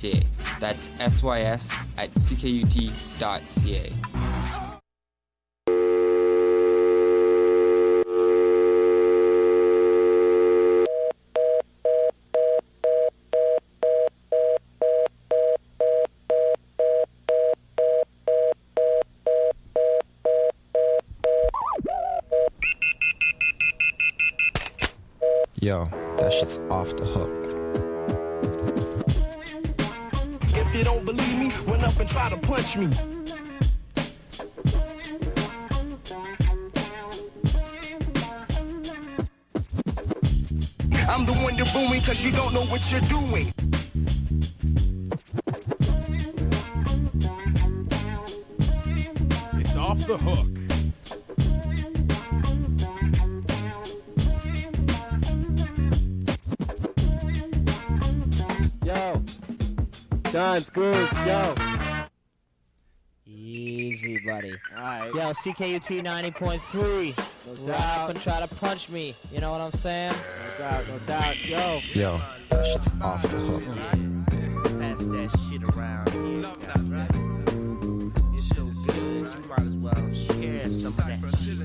sys@ckut.ca. That's sys@ckut.ca. Yo, that shit's off the hook. If you don't believe me, run up and try to punch me. I'm the one you're booing cause you don't know what you're doing. It's off the hook. Yo, John's Goose, yo. Easy, buddy. Alright. Yo, CKUT 90.3. No Rap doubt. and try to punch me. You know what I'm saying? No doubt, no doubt. Yo. Yo, that shit's off the hook. Pass that shit around here. Right? You're so good, you might as well share some of that shit.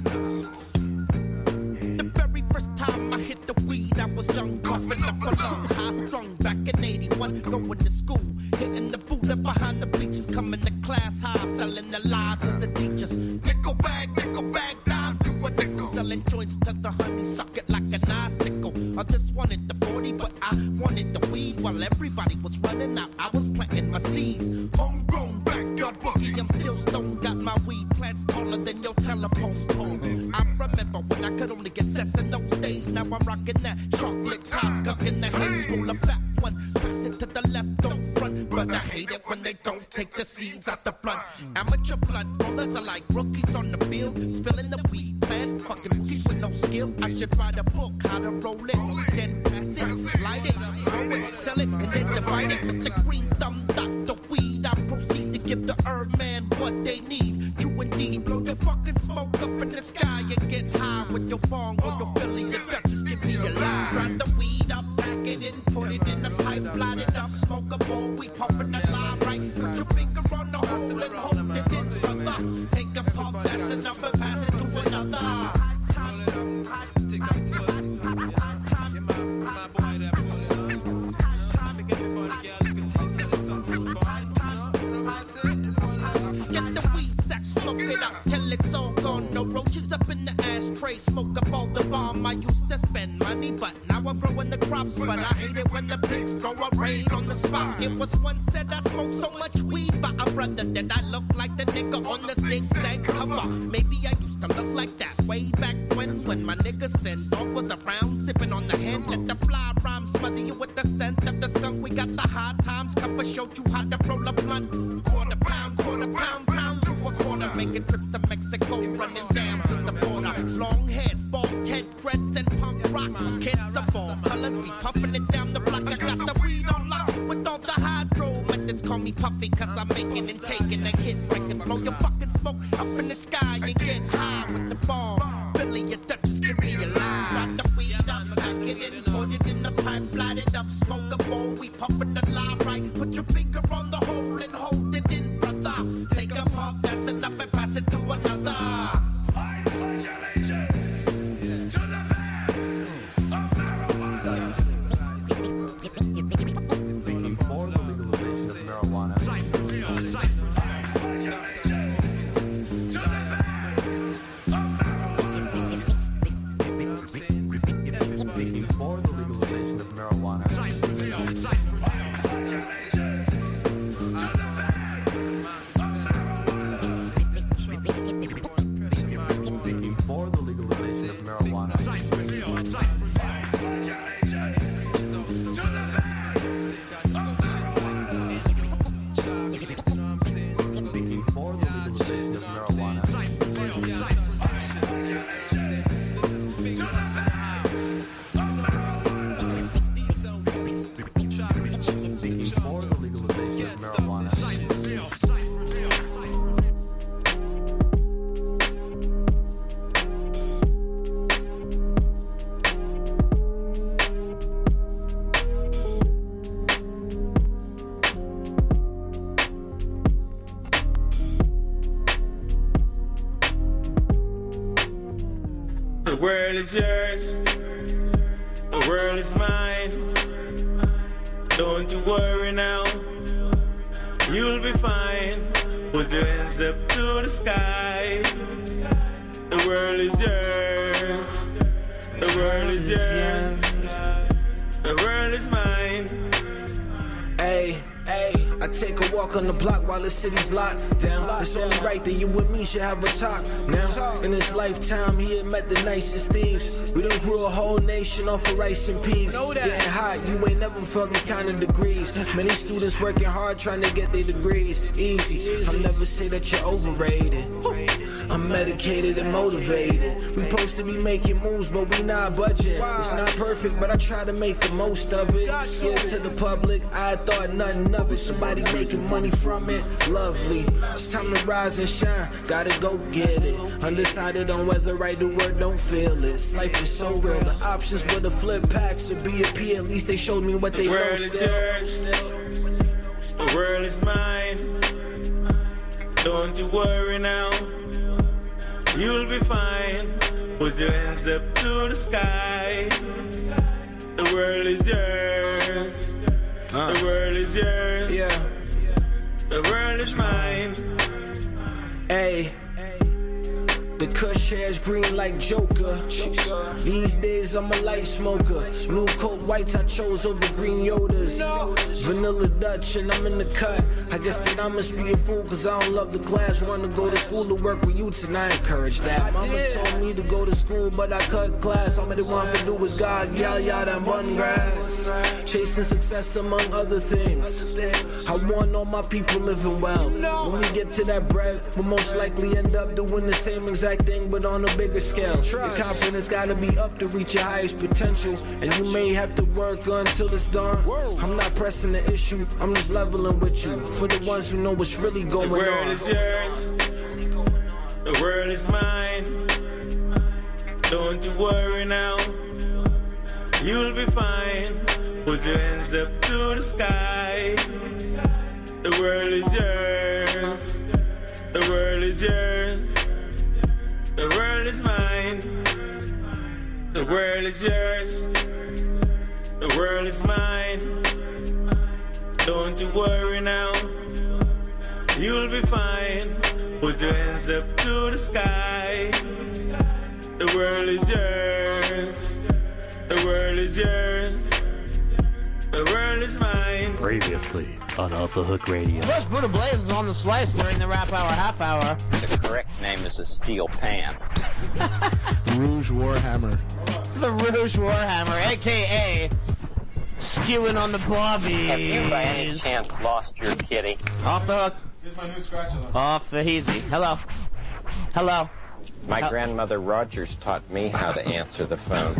The very first time I hit the weed, I was young, coughing up a lung, high strung back in 81, going to school, hitting the Buddha behind the bleachers, coming to class high, selling the lie to the teachers. Nickel bag, down to a nickel, selling joints to the honey, suck it like an icicle. I just wanted the 40, but I wanted the weed while everybody was running out. I was planting my seeds, homegrown backyard boogie. I'm still stoned, got my weed plants taller than your telephone pole. I remember when I could only get cess in those days. Now I'm rocking that chocolate tie, skunk in the haze, roll a fat one, pass it to the left, don't front. But I hate it when they don't take the seeds out the blunt. Amateur blood rollers are like rookies on the field, spilling the weed plant, fucking rookies with no skill. I should write a book how to roll it, then pass it, light it, roll it, sell it, and then divide it. Mr. Green Thumb, Dr. Weed, I proceed to give the herb man what they need. True indeed, blow your fucking smoke up in the sky and get high with your bong or your Philly. You got just give me a line. Grind the weed up, pack it in, put it in the pipe, light it up, smoke a bowl, we puffin' the line right. Put your finger on the hole and hold it in, brother. Take a puff, that's enough, and pass it to another. Get the weed sack, smoke it up till it's all gone. No roaches up in the ashtray. Smoke up all the bomb. I used to spend money, but now I'm growing the crops. But I hate it when the pigs go a raid on the spot. It was once said I smoked so much weed by a brother that I look like the nigga on the zigzag cover. Maybe I used to look like that way back when my nigga Send Dog was around, sipping on the hand. Let the fly rhyme smother you with the scent of the skunk. We got the hard times cover, showed you how to roll a blunt. Quarter pound, pound to a quarter. Making trips to Mexico, running down to the border. Long hairs, bald head, dreads, and punk rocks. Kids of all colors be puffing it down the block. I got the weed on lock with all the hydro methods. Call me Puffy, cause I'm making and taking a hit. Breaking, blow your fucking smoke up in the sky and get high with the bomb. Billy, you Dutchess, give me a line. Got the weed up, pack it in, put it in the pipe, light it up, smoke a bowl. We puffing the line right. Put your finger on the hole and hold it in, brother. Take a puff, that's enough, and pass it to another. For the legalization of marijuana. For the legalization of marijuana. For the legalization of marijuana. For the legalization of marijuana. For the legalization of marijuana. world is yours. The world is mine. Don't you worry now. You'll be fine. Put your hands up to the sky. The world is yours. The world is yours. The world is mine. Hey, I take a walk on the block while the city's locked down. It's only right that you and me should have a talk now. In this lifetime, he had met the nicest thieves. We done grew a whole nation off of rice and peas. It's getting hot, you ain't never felt these kind of degrees. Many students working hard trying to get their degrees. Easy, I'll never say that you're overrated. I'm medicated and motivated. We supposed to be making moves, but we not budging. It's not perfect, but I try to make the most of it. Skills to the public, I thought nothing of it. Somebody making money from it, lovely. It's time to rise and shine, gotta go get it. Undecided on whether I do or don't feel it. This life is so real, the options were the flip packs or be a P. At least they showed me what they know. The world is yours. The world is mine. Don't you worry now. You'll be fine. Put your hands up to the sky. The world is yours. The world is yours. Yeah. The world is mine. Hey. The kush hair's green like Joker. These days I'm a light smoker. New coat whites I chose over green Yodas. Vanilla Dutch and I'm in the cut. I guess that I must be a fool cause I don't love the class. Wanna go to school to work with youths and I encourage that. Mama told me to go to school but I cut class. All I want to do was God, yada and bun grass. Chasing success among other things. I want all my people living well. When we get to that bread, we'll most likely end up doing the same exact thing but on a bigger scale. Your confidence gotta be up to reach your highest potential, and you may have to work until it's done. I'm not pressing the issue, I'm just leveling with you. For the ones who know what's really going on. The world is yours. The world is mine. Don't you worry now. You'll be fine. Put your hands up to the sky. The world is yours. The world is yours. The world is mine. The world is yours. The world is mine. Don't you worry now. You'll be fine. Put your hands up to the sky. The world is yours. The world is yours. The world is mine. Previously on Off the Hook Radio. First Buddha Blaze is on the slice during the rap hour, half hour. The correct name is a steel pan. Rouge Warhammer. The Rouge Warhammer, a.k.a. skewing on the bobbies. Have you by any chance lost your kitty? Off the hook. Here's my new scratch alarm. Off the easy. Hello. Hello. My grandmother Rogers taught me how to answer the phone.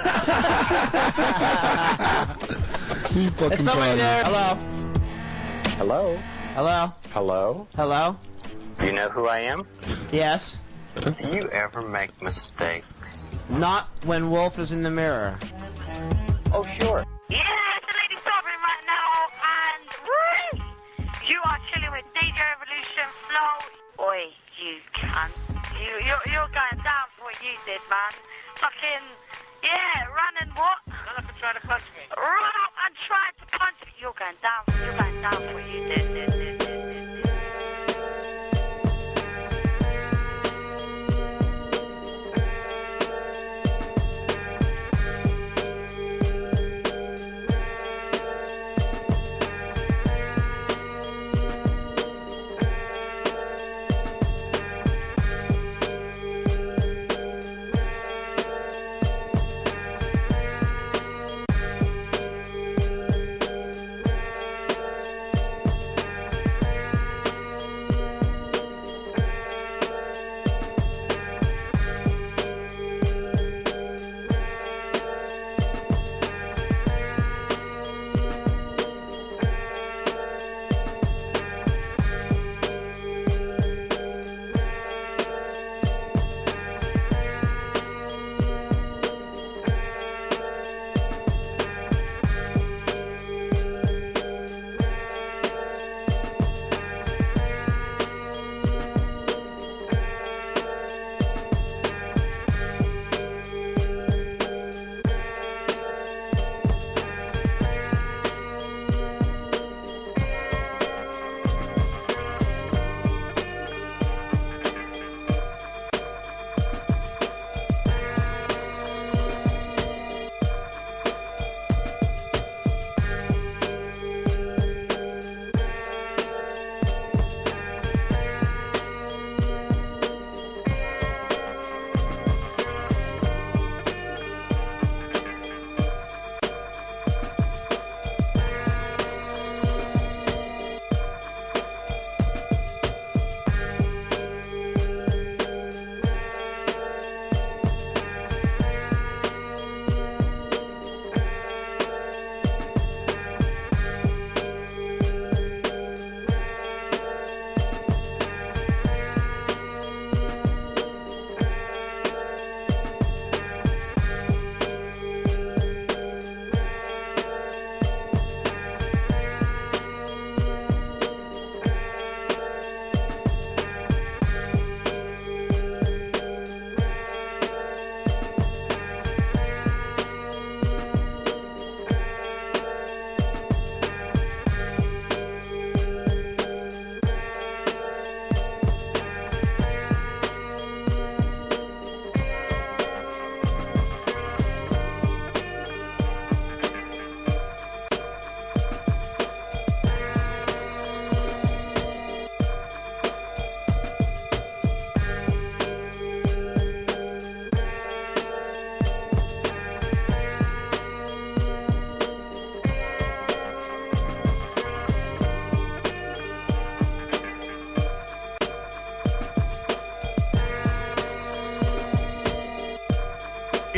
Is somebody there? Hello. Hello? Hello. Hello? Hello. You know who I am? Yes. Do you ever make mistakes? Not when Wolf is in the mirror. Oh, sure. Yeah, it's the Lady Sovereign right now, and you are chilling with DJ Revolution Flow. Oi, you cunt. You're going down for what you did, man. Fucking, yeah, run and what? Run up and try to punch me. Run up and try to punch me. You're going down for what you did.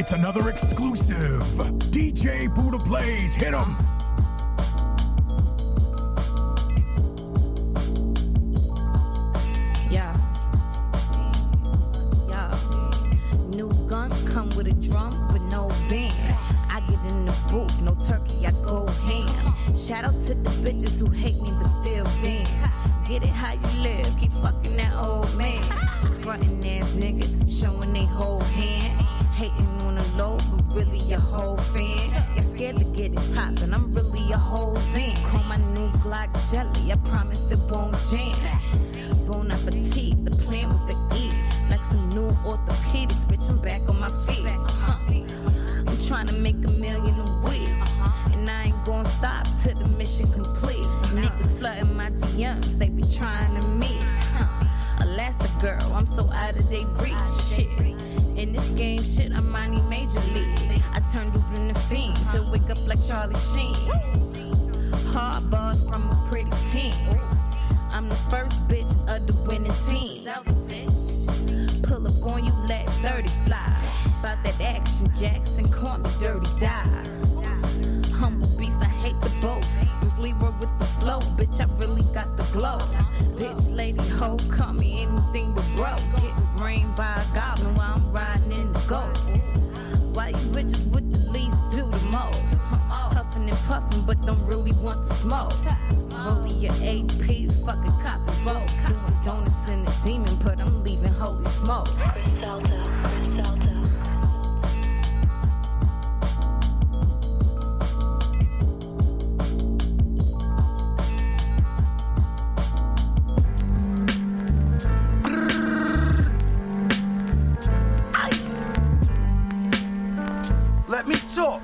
It's another exclusive. DJ Buddha Plays, hit him. Yeah. New gun come with a drum, but no band. I get in the booth, no turkey, I go ham. Shout out to the bitches who hate me but still dance. Get it how you live, keep fucking that old man. Frontin' ass niggas, showing they whole hand. Hating on the low, but really a whole fan. Y'all scared to get it poppin', I'm really a whole fan. Call my new Glock jelly, I promise it won't jam. Bon appetit, the plan was to eat. Like some new orthopedics, bitch, I'm back on my feet. I'm trying to make $1 million a week. And I ain't gonna stop till the mission complete. Niggas flooding my DMs, they be trying to meet. Elastigirl, I'm so out of they reach. Shit. In this game, shit, I'm money major league. I turn dudes into fiends, he'll wake up like Charlie Sheen. Hard bars from a pretty team. I'm the first bitch of the winning team. Pull up on you, let 30 fly. About that action, Jackson, call me Dirty Die. Humble beast, I hate the boast. Bruce Leroy with the flow, bitch, I really got the glow. Bitch, lady, ho, call me anything but broke. Getting brained by a goblin while I'm riding in the ghost. Why you bitches with the least do the most? Huffing and puffing, but don't really want to smoke. Rolling your AP, fucking copy both. Doing donuts in the demon, but I'm leaving holy smoke. Griselda, Griselda. Let me talk.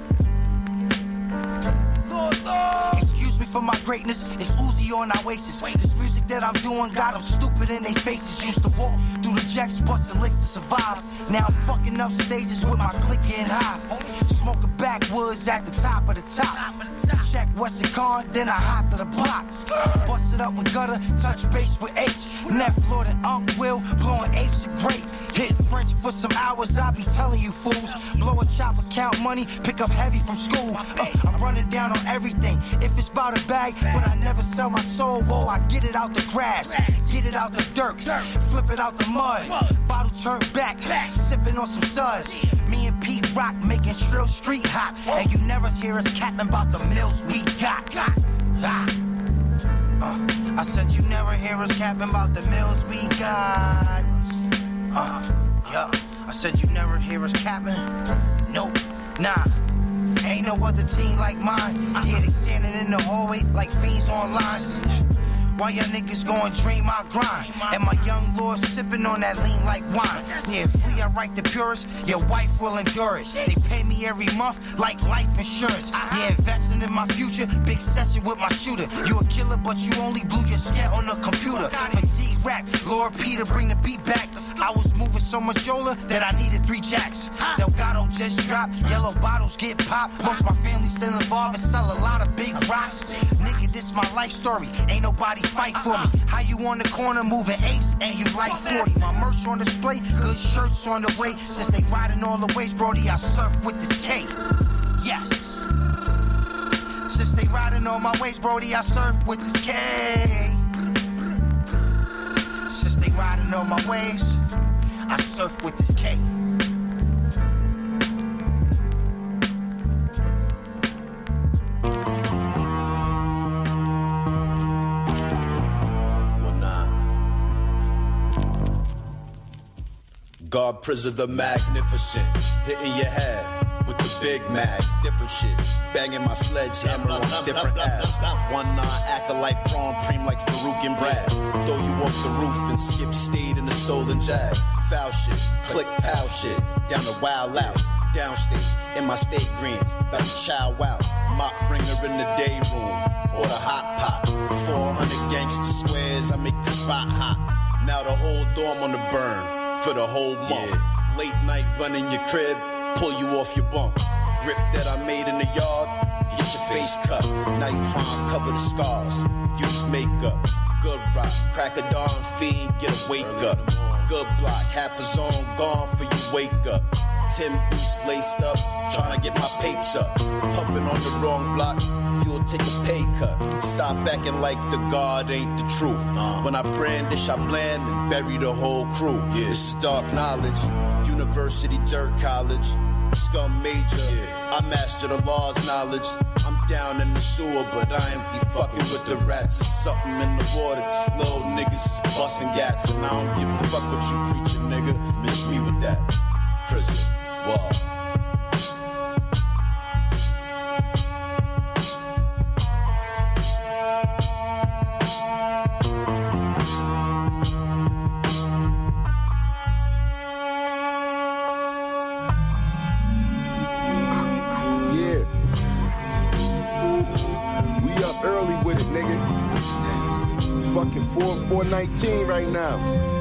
Lord. Excuse me for my greatness. It's Uzi on Oasis. This music that I'm doing got them stupid in their faces. Used to walk through the jacks, busting licks to survive. Now I'm fucking up stages with my click getting high. Smoking backwoods at the top of the top. Check Western Con, then I hop to the block. Bust it up with gutter, touch base with H. Net floor than Unc Will, blowing apes are great. Hit French for some hours, I be telling you fools. Blow a chopper, count money, pick up heavy from school. I'm running down on everything. If it's about a bag, but I never sell my soul. Whoa, I get it out the grass, get it out the dirt, flip it out the mud. Bottle turned back, sipping on some suds. Me and Pete Rock making shrill street hop. And you never hear us capping about the mills we got. I said you never hear us capping about the mills we got. Yeah. I said you never hear us capping. Nope, nah. Ain't no other team like mine. Yeah, they standing in the hallway like fiends on lines. Why y'all niggas gon' dream my grind? And my young lord sipping on that lean like wine. Yeah, Flea, I write the purest, your wife will endure it. They pay me every month like life insurance. Yeah, investing in my future, big session with my shooter. You a killer, but you only blew your scat on the computer. Fatigue rap, Lord Peter, bring the beat back. I was moving so much Yola that I needed 3 jacks. Delgado just dropped, yellow bottles get popped. Most my family still involved and sell a lot of big rocks. Nigga, this my life story, ain't nobody fight for me. How you on the corner moving ace and you like 40. My merch on display, good shirts on the way. Since they riding all the ways, Brody, I surf with this K. Yes. Since they riding all my ways, Brody, I surf with this K. Since they riding all my ways, I surf with this K. God Prisoner the Magnificent, hitting your head with the Big Mag, different shit, banging my sledgehammer on different abs. 1-9 acolyte prom preem like Farouk and Brad. Throw you off the roof and skip state in the stolen jag. Foul shit, click pow shit, down the wild out. Downstate, in my state greens, about to chow out. Mop bringer in the day room, or the hot pot. 400 gangster squares, I make the spot hot. Now the whole dorm on the burn. For the whole month, yeah. Late night running your crib, pull you off your bunk. Grip that I made in the yard, get your face cut. Now you trying to cover the scars, use makeup. Good rock, crack a dawn fiend, get a wake up. Good block, half a zone gone for you wake up. Tim boots laced up, trying to get my papes up. Pumping on the wrong block, you'll take a pay cut. Stop acting like the God ain't the truth. When I brandish, I bland and bury the whole crew. This is dark knowledge, University Dirt College, scum major. I master the law's knowledge. I'm down in the sewer, but I ain't be fucking with the rats. There's something in the water, these little niggas is busting gats. And I don't give a fuck what you preaching, nigga. Miss me with that. Prison, wall. Fucking 419 right now.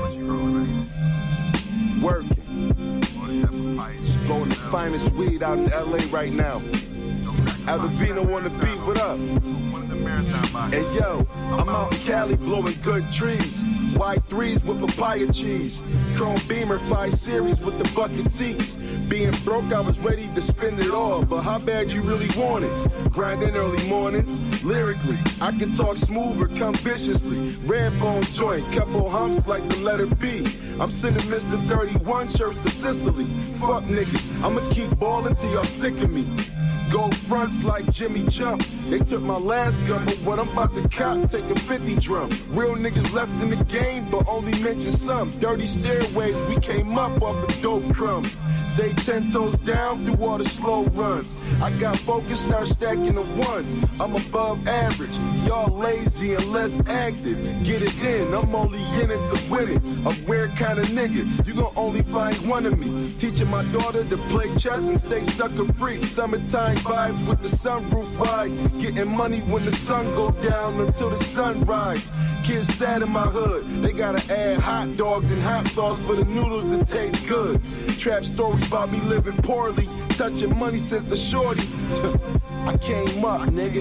Working. Blowing the finest weed out in LA right now. Aldovino on the beat, what up? And yo, I'm out in Cali blowing good trees. Y3s with papaya cheese. Chrome Beamer 5 Series with the bucket seats. Being broke, I was ready to spend it all. But how bad you really want it? Grinding early mornings. Lyrically, I can talk smoother, come viciously. Red bone joint, couple humps like the letter B. I'm sending Mr. 31 shirts to Sicily. Fuck niggas, I'ma keep ballin' till y'all sick of me. Gold fronts like Jimmy Jump. They took my last gun, but what I'm about to cop, take a 50 drum. Real niggas left in the game, but only mention some. Dirty stairways, we came up off the dope crumbs. Stay 10 toes down through all the slow runs. I got focus, start stacking the ones. I'm above average, y'all lazy and less active. Get it in, I'm only in it to win it. A rare kind of nigga, you gon' only find one of me. Teaching my daughter to play chess and stay sucker free. Summertime vibes with the sunroof wide. Getting money when the sun go down until the sunrise. Kids sad in my hood, they gotta add hot dogs and hot sauce for the noodles to taste good. Trap stories about me living poorly, touching money since a shorty. I came up, nigga.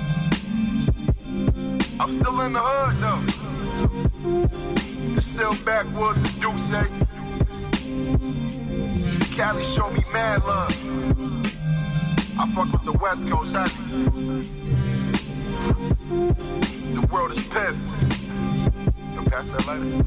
I'm still in the hood though. It's still backwoods and Deuce. Cali showed me mad love. I fuck with the West Coast heavy. The world is piff. You'll pass that lighter.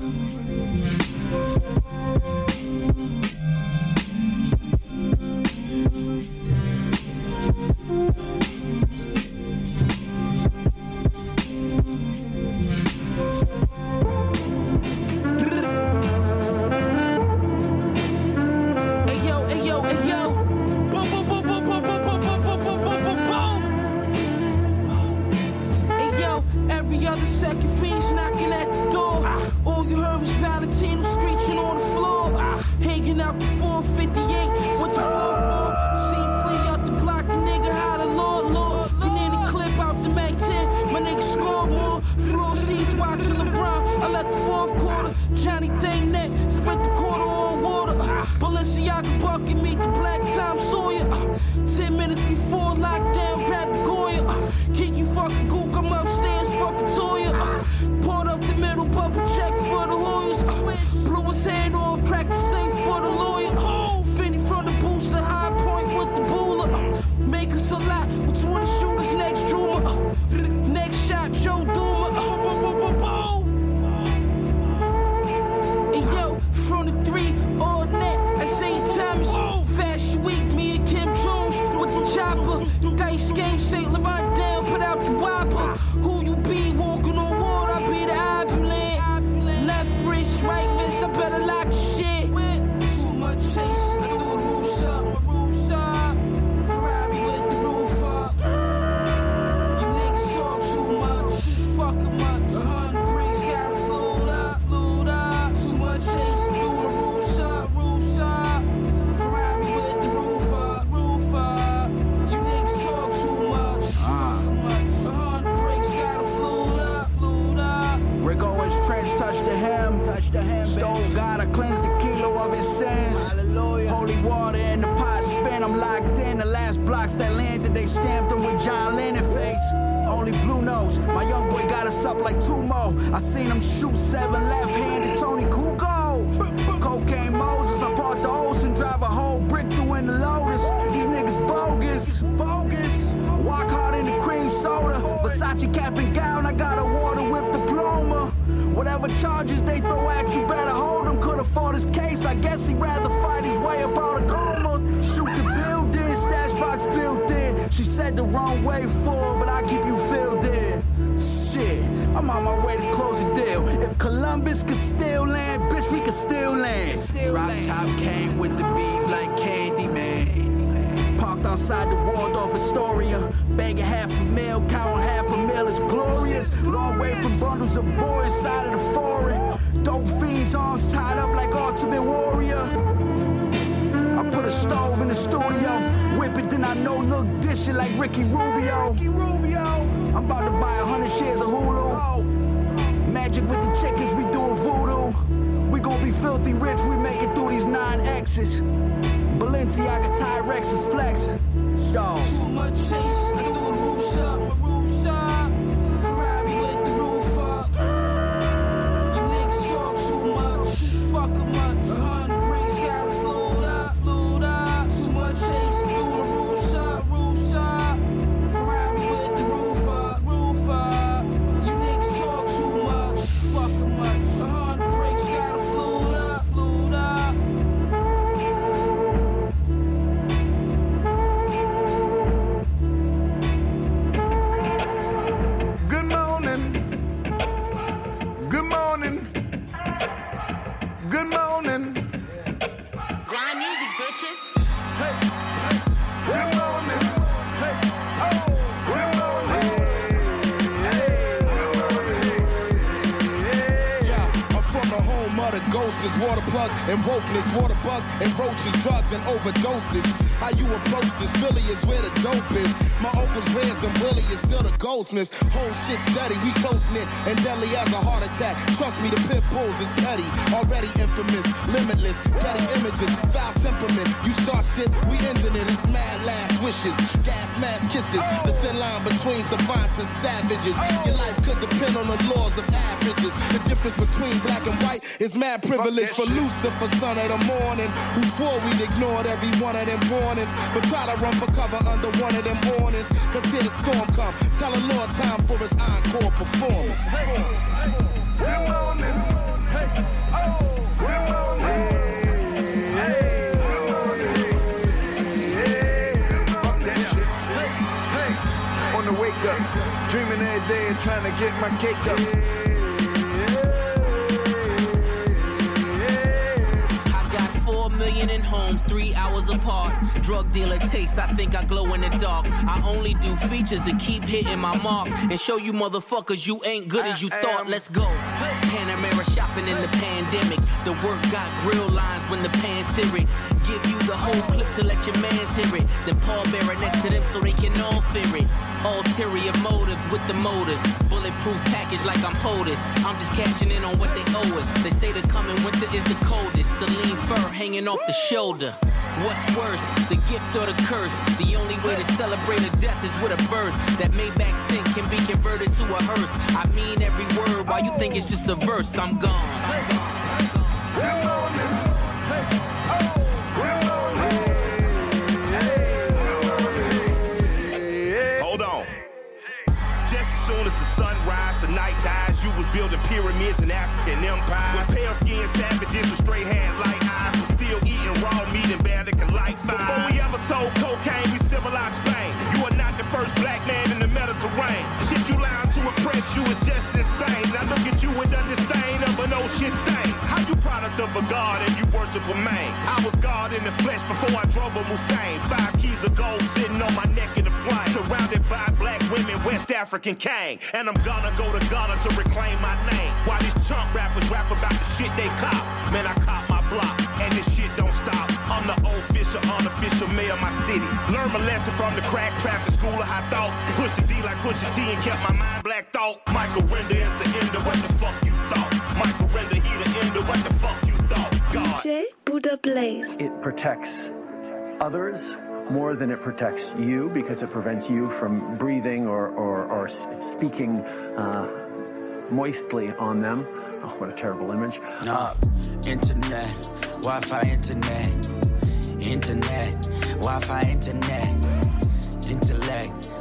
Second fiends knocking at the door. All you heard was Valentino screeching on the floor. Hanging out the 458 with the 4-4. Seen free out the block, the nigga holla, Lord, Lord. Banana clip out the Mac 10, my nigga score more. Floor seats watching LeBron. I let the fourth quarter. Johnny Day neck, spent the quarter on water. Balenciaga bucket, meet the Black Tom Sawyer. 10 minutes before lockdown, grab the Goya. Kick you fucking gook, I'm upstairs, fucking Toya. Poured up the middle, bubble check for the Hoyas. Blew his head off, cracked the safe for the lawyer. Finny from the booster, High Point with the booler. Make us a lot with 20 shooters next Druma. Next shot, Joe Duma. And yo, from the 3, all net, Isaiah Thomas. Fashion Week, me and Kim Jones with the chopper. Dice game, St. Laurent down, put out the whopper. Who you be, walking on water, I be the ambulance. Left wrist, right wrist, I better lock the shit. Too much chase, I do the roof up, my roof's up. Ferrari with the roof up. You niggas talk too much, fucking much. 100 bricks, got a flued up. Too much chase, I do the roof's up. Ferrari with the roof up. You niggas talk too much. 100 bricks, got a flued up. Rigo's trench, touch the hem. Stove gotta cleanse the kilo of his sins. Hallelujah. Holy water in the pot spin. I'm locked in. The last blocks that landed, they stamped them with John Lennon face. Only blue nose. My young boy got us up like 2 more. I seen him shoot 7 left-handed Tony Kukoc. Cocaine Moses. I bought the Olsen, drive a whole brick Versace cap and gown, I got a water whip diploma. Whatever charges they throw at you, better hold them. Could afford his case, I guess he'd rather fight his way up out of coma. Shoot the building, stash box built in. She said the wrong way forward, but I keep you filled in. Shit, I'm on my way to close the deal. If Columbus could still land, bitch, we could still land. Drop top came with the bees like candy, man. Parked outside the Waldorf Astoria. Banging $500,000, counting $500,000 is glorious. Long way from bundles of boys, side of the foreign. Dope fiends, arms tied up like Ultimate Warrior. I put a stove in the studio. Whip it, then I know look dish it like Ricky Rubio. I'm about to buy 100 shares of Hulu. Magic with the chickens, we doing voodoo. We gon' be filthy rich, we make it through these 9 X's. Balenciaga Tyrex's flexing. Stars. Too much chase, I do a roof up. Ferrari with the roof up. You niggas talk too much, fuck a much. 100 bricks got flued up. Too much chase, I do the roof up. Ferrari with the roof up. You niggas talk too much, fuck a much. 100 bricks got flued up. Good morning. Grind music, bitches. Good morning. Good morning. Yeah, I'm from the home of the ghosts, water plugs and wokeness, water bugs and roaches, drugs and overdoses. How you approach this Philly is where the dope is. My uncle's Reds and Willie is still the goldsmiths. Whole shit steady, we close-knit and deadly as a heart attack. Trust me, the pit bulls is petty, already infamous, limitless, petty images, foul temperament. You start shit, we ending it. It's mad last wishes, gas mask kisses. The thin line between savants and savages. Your life could depend on the laws of averages. The difference between black and white is mad privilege for Lucifer, son of the morning, who swore we'd ignored every one of them warnings, but try to run for cover under one of them warnings. Cause here the storm come, tell the Lord time for his encore performance. Good morning. Good morning. On the wake up, dreaming every day and trying to get my cake up. In homes 3 hours apart. Drug dealer taste, I think I glow in the dark. I only do features to keep hitting my mark and show you motherfuckers you ain't good as you thought. Let's go. Panamera shopping in the pandemic. The work got grill lines when the pan's searing. Give you the whole clip to let your mans hear it. Then pallbearer next to them so they can all fear it. Ulterior motives with the motors. Bulletproof package like I'm POTUS. I'm just cashing in on what they owe us. They say the coming winter is the coldest. Celine fur hanging off the shoulder. What's worse, the gift or the curse? The only way to celebrate a death is with a birth. That Maybach sink can be converted to a hearse. I mean every word while you think it's just a verse. I'm gone. Good morning. Hold on. Just as soon as the sun rises, the night dies. You was building pyramids in African empires. With pale-skinned savages with straight hair like eyes. Was still eating raw meat and barely can light fire. Before we ever sold cocaine, we civilized Spain. You are not the first black man in the Mediterranean. Shit you lying to impress you is just insane. Now look at you with the disdain of an ocean stain. How you product of a god and you worship a man? I was God in the flesh before I drove a Hussein. 5 keys of gold sitting on my neck in the flame. Surrounded by black women, West African king. And I'm gonna go to Ghana to reclaim my name. While these chump rappers rap about the shit they cop. Man, I cop my block, and this shit don't stop. I'm the official, unofficial mayor of my city. Learned my lesson from the crack traffic school of high thoughts. Pushed the D like Pusha T and kept my mind black thought. Michael Render is the end of what the fuck you thought. Michael Render, he the end of what the fuck you thought. God. DJ Buddha Blaze. It protects others more than it protects you because it prevents you from breathing or speaking moistly on them. Oh, what a terrible image. Internet, Wi-Fi, internet, Wi-Fi, internet, intellect,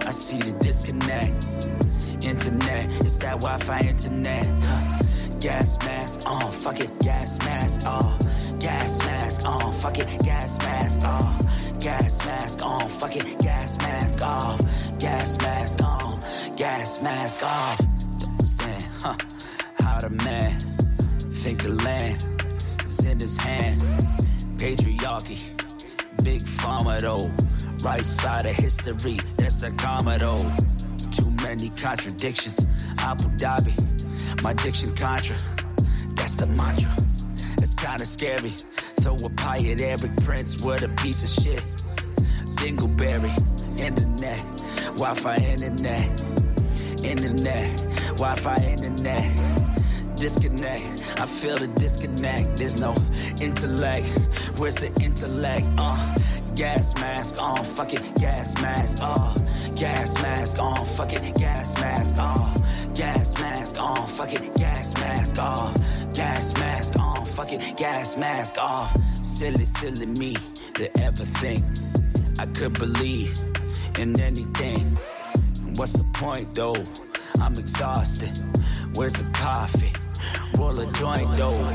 I see the disconnect. Internet, it's that Wi-Fi internet. Gas mask on, fuck it, gas mask off. Gas mask on, fuck it, gas mask off. Gas mask on, fuck it, gas mask off. Gas mask on, gas mask off. Don't understand, how the man think the land is in his hand. Patriarchy, big pharma though. Right side of history, that's the karma though. Too many contradictions, Abu Dhabi, my diction contra, that's the mantra. It's kinda scary, throw a pie at Eric Prince with a piece of shit. Dingleberry, internet, Wi-Fi internet. Internet, Wi-Fi internet. Disconnect, I feel the disconnect. There's no intellect, where's the intellect? Gas mask on, fuck it, gas mask off. Gas mask on, fuck it, gas mask off. Gas mask on, fuck it, gas mask off. Gas mask on, fuck it, gas mask off. Silly, silly me to ever think I could believe in anything. What's the point though? I'm exhausted. Where's the coffee? Roll a joint though.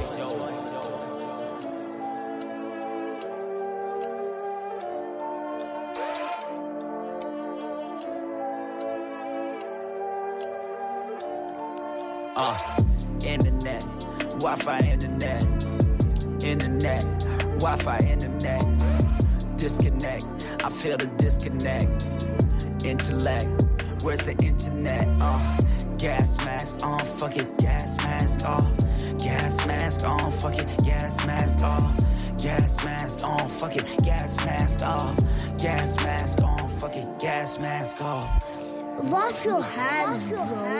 Internet, Wi-Fi internet. Internet, Wi-Fi internet. Disconnect, I feel the disconnect. Intellect, where's the internet? Gas mask on, fuck it, gas mask off. Gas mask on, fuck it, gas mask off. Gas mask on, fuck it, gas mask off. Gas mask on, fuck it, gas mask off. Wash your hands,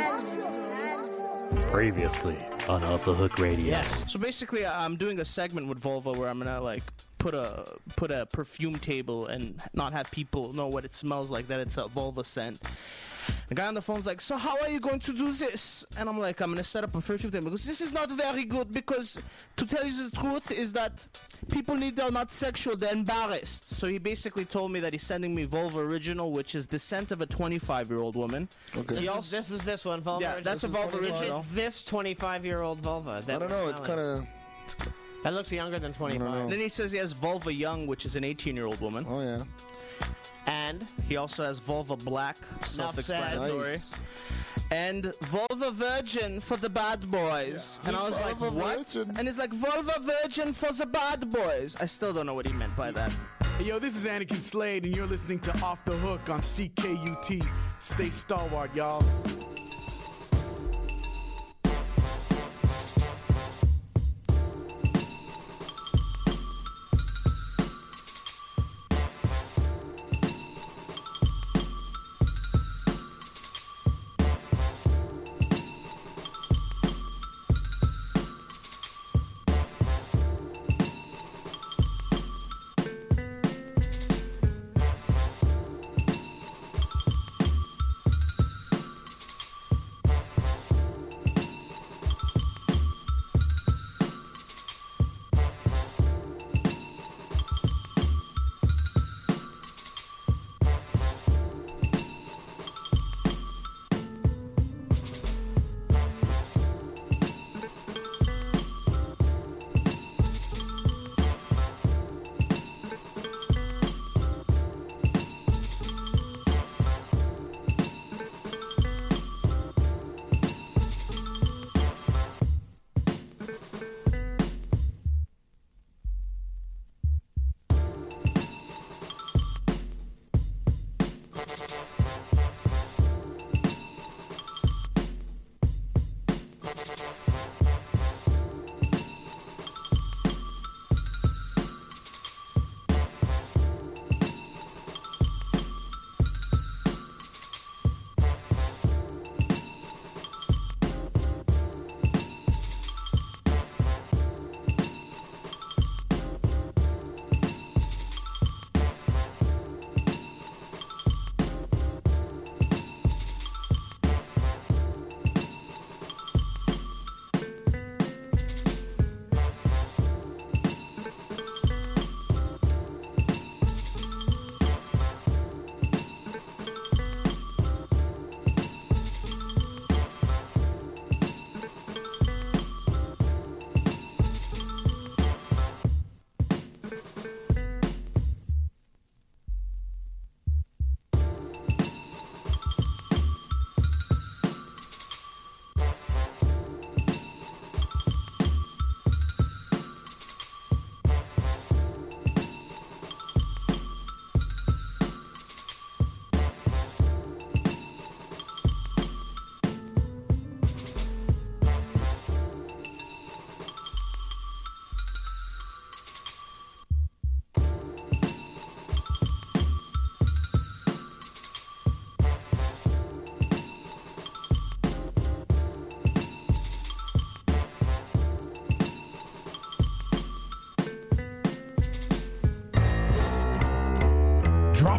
Previously on Off the Hook Radio. Yes. So basically, I'm doing a segment with Volvo where I'm gonna like put a perfume table and not have people know what it smells like, that it's a Volvo scent. The guy on the phone's like, so how are you going to do this? And I'm like, I'm going to set up a perfume table because this is not very good, because to tell you the truth is that people they're not sexual, they're embarrassed. So he basically told me that he's sending me Volvo Original, which is the scent of a 25-year-old woman. Okay. This is this one, Volvo. Yeah, that's a Volvo Original. This 25-year-old Volvo. I don't know, it's kind of... That looks younger than 25. Then he says he has Volvo Young, which is an 18-year-old woman. Oh, yeah. And he also has Volvo Black, self-explanatory. Nice. And Volvo Virgin for the bad boys. Yeah. And I was like, what? Virgin. And he's like, Volvo Virgin for the bad boys. I still don't know what he meant by that. Hey, yo, this is Anakin Slade, and you're listening to Off the Hook on CKUT. Stay stalwart, y'all.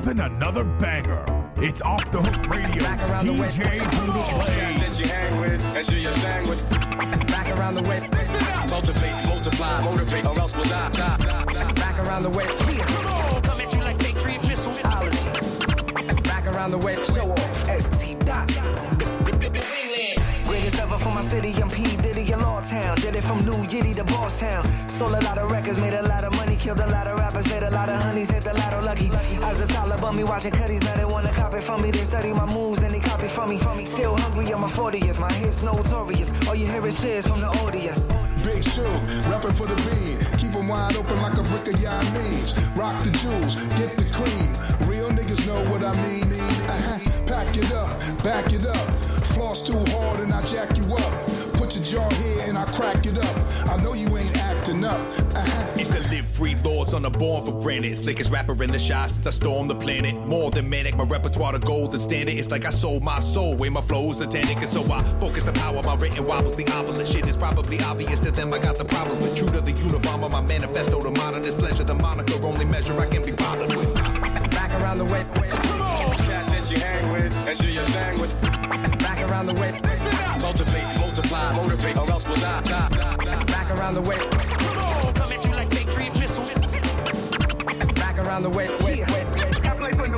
dropping another banger. It's Off the Hook Radio's DJ Buddha Blaze. That you hang with, and you hang with. Back around the way. Motivate, multiply, motivate, or else we'll die. Back around the way. Come at you like Patriot missiles. Back around the way. Show off. ST Dot. Greatest ever for my city, I'm P. Diddy in Lawtown. Did it from New Yiddy to Boss Town. Sold a lot of records, made a lot of money, killed a lot of rappers, made a lot of honeys, hit the lotto lucky. As a toddler, but me watching Cuddies, now they wanna copy from me. They study my moves and they copy from me. Still hungry on my 40th, my hits notorious. All you hear is cheers from the audience. Big Show, rapping for the bean. Keep them wide open like a brick of Yameen's. Rock the jewels, get the cream. Real niggas know what I mean. Pack it up, back it up. Floss too hard and I jack you up. Put your jaw here and I crack it up. I know you ain't acting up. Used to live free lords on the born for granted. Slickest rapper in the shot since I stormed the planet. More than manic, my repertoire the golden standard. It's like I sold my soul, way my flow's satanic. And so I focus the power, my written wobbles. The obelisk shit is probably obvious to them. I got the problems with true to the Unabomber. My manifesto, the modernist pleasure. The moniker, only measure I can be bothered with. Back around the way. Cash that you hang with, and you hang with. Back around the way. Motivate, multiply, motivate, or else we'll die. Back around the way. Come at you like Patriot missiles. Back around the way. I play for the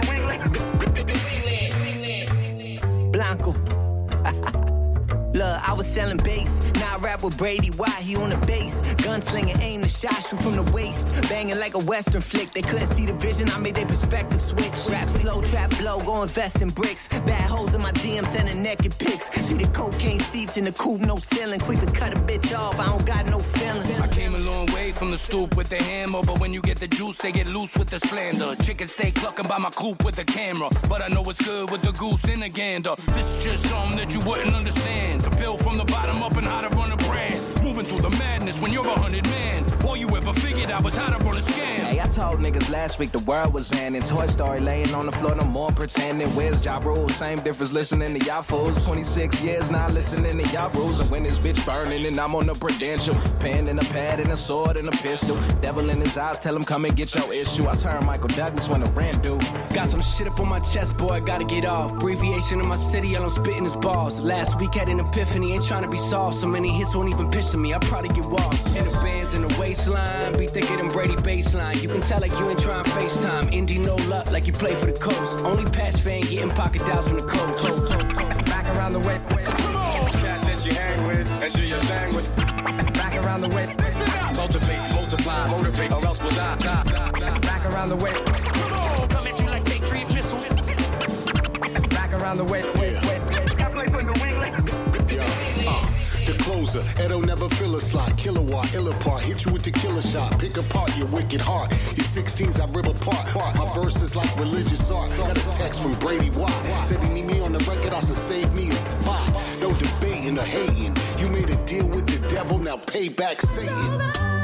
winglet. Blanco. Look, I was selling bass. Now I rap with Brady. Why? He on the bass. Gunslinger, aim the shot, shoot from the waist. Banging like a western flick. They couldn't see the vision. I made their perspective switch. Rap slow, trap blow, go invest in bricks. Bad hoes in my DM, sending naked pics. See the cocaine seats in the coupe, no ceiling. Quick to cut a bitch off, I don't got no feelings. I came a long way from the stoop with the hammer, but when you get the juice, they get loose with the slander. Chicken stay clucking by my coupe with the camera, but I know it's good with the goose and the gander. This is just something that you wouldn't understand. The build from the bottom up and how to run a brand. Moving through the madness when you're 100 man. All you ever figured out was how to run a scam. Hey, I told niggas last week the world was ending. Toy Story laying on the floor, no more pretending. Where's Ja Rule? Same difference listening to y'all fools. 26 years now listening to y'all rules. And when this bitch burning and I'm on the Prudential. Pen and a pad and a sword and a pistol. Devil in his eyes, tell him come and get your issue. I turn Michael Douglas when the rent due. Got some shit up on my chest, boy, gotta get off. Abbreviation of my city, all I'm spitting is balls. Last week had an epiphany, ain't trying to be soft. So many hits won't even pitch to me, I probably get lost. In the bands in the waistline, be thicker than Brady baseline. You can tell like you ain't trying FaceTime. Indy no luck, like you play for the coast. Only patch fan getting pocket dials from the coach. Back around the way. Cash that you hang with, and you hang with. Back around the way. Motivate, multiply, motivate, or else we'll die. Back around the way. Come at you like Patriot missiles. Back around the way. I play for the winglet. The closer, Edo never fill a slot. Kilowatt, ill apart, hit you with the killer shot. Pick apart your wicked heart. Your 16s I rip apart. My verses like religious art. Got a text from Brady Watt. Said he need me on the record, I said save me a spot. No debating or hating. You made a deal with the devil, now pay back Satan.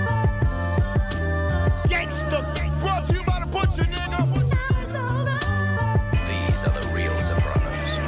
Gangsta, brought to you by the Butcher, nigga. These are the real Sopranos.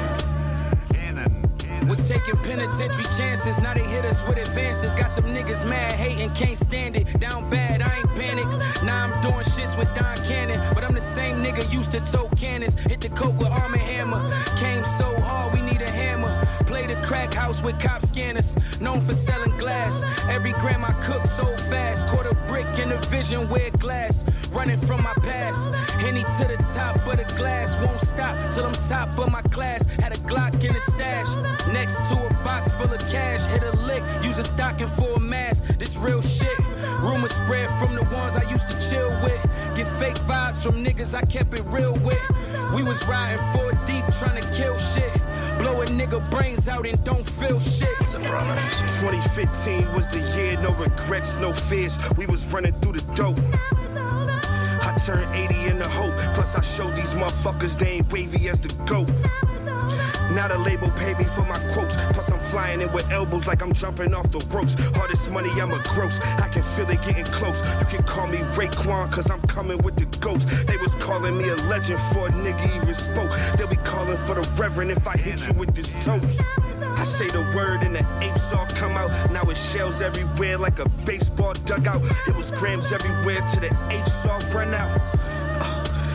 Was taking penitentiary chances, now they hit us with advances. Got them niggas mad, hating, can't stand it. Down bad, I ain't panic. Now I'm doing shits with Don Cannon, but I'm the same nigga used to tow cannons. Hit the coke with Arm & Hammer. Came so hard, we need a hammer. Play the crack house with cop scanners. Known for selling glass. Every gram I cook so fast. Caught a brick in the vision, wear glass. Running from my past. Henny to the top of the glass. Won't stop till I'm top of my class. Had a Glock in the stash. Next to a box full of cash. Hit a lick, use a stocking for a mask. This real shit. Rumors spread from the ones I used to chill with. Get fake vibes from niggas I kept it real with. We was riding 4 deep trying to kill shit. Blow a nigga brains out and don't feel shit. 2015 was the year, no regrets, no fears. We was running through the dope. I turned 80 in the hope. Plus I showed these motherfuckers they ain't wavy as the GOAT. Now the label paid me for my quotes. Plus I'm flying in with elbows like I'm jumping off the ropes. Hardest money, I'm a gross. I can feel it getting close. You can call me Raekwon, cause I'm coming with the ghost. They was calling me a legend before a nigga even spoke. They'll be calling for the reverend if I hit you with this toast. I say the word and the apes all come out. Now it's shells everywhere like a baseball dugout. It was grams everywhere till the apes all run out.